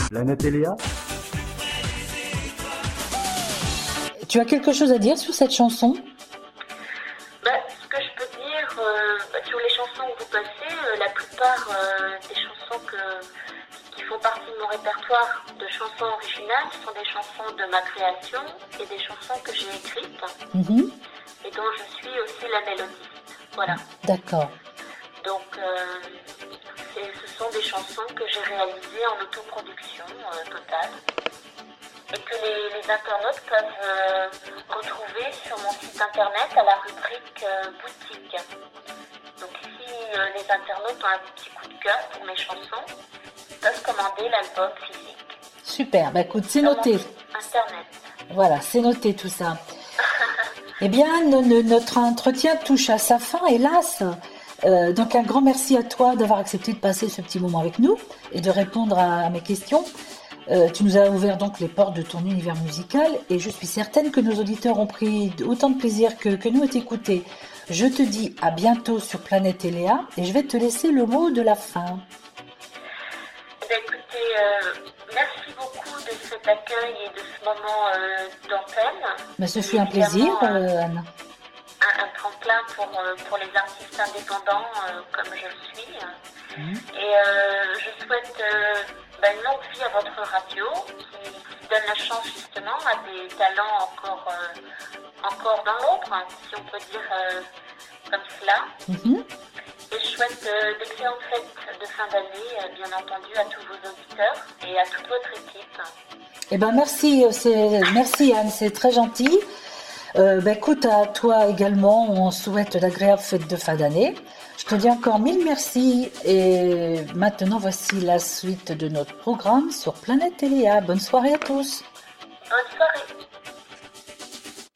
Planète Eléa. Tu as quelque chose à dire sur cette chanson? Ce que je peux dire sur les chansons que vous passez, la plupart des chansons qui font partie de mon répertoire de chansons originales sont des chansons de ma création et des chansons que j'ai écrites et dont je suis aussi la mélodiste. Voilà. D'accord. Donc, ce sont des chansons que j'ai réalisées en autoproduction totale et que les internautes peuvent retrouver sur mon site internet à la rubrique boutique. Donc, si les internautes ont un petit coup de cœur pour mes chansons, ils peuvent commander l'album physique. Super, écoute, c'est noté. Internet. Voilà, c'est noté tout ça. Eh bien, notre entretien touche à sa fin, hélas. Donc un grand merci à toi d'avoir accepté de passer ce petit moment avec nous et de répondre à mes questions. Tu nous as ouvert donc les portes de ton univers musical et je suis certaine que nos auditeurs ont pris autant de plaisir que nous à t'écouter. Je te dis à bientôt sur Planète Eléa et je vais te laisser le mot de la fin. Écoutez, merci beaucoup de cet accueil et de ce moment d'antenne. Mais ce fut un plaisir, Anne. Un tremplin pour les artistes indépendants comme je le suis. Et je souhaite une longue vie à votre radio qui donne la chance justement à des talents encore dans l'ombre, si on peut dire comme cela. Et je souhaite d'excellentes fêtes de fin d'année, bien entendu, à tous vos auditeurs et à toute votre équipe. Eh ben merci Anne, c'est très gentil. Écoute, à toi également, on souhaite d'agréables fêtes de fin d'année. Je te dis encore mille merci et maintenant voici la suite de notre programme sur Planète Eléa. Bonne soirée à tous. Bonne soirée.